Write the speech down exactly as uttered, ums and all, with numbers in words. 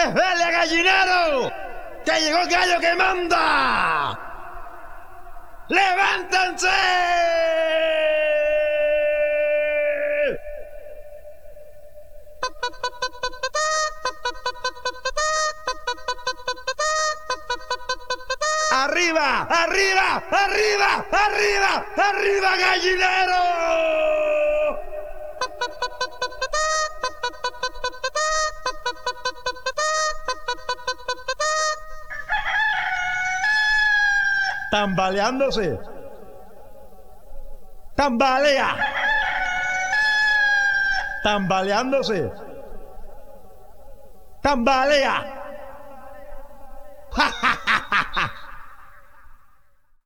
¡Vele, gallinero! ¡Que llegó el gallo que manda! ¡Levántense! ¡Arriba! ¡Arriba! ¡Arriba! ¡Arriba! ¡Arriba, gallinero! Tambaleándose. Tambalea. Tambaleándose. Tambalea.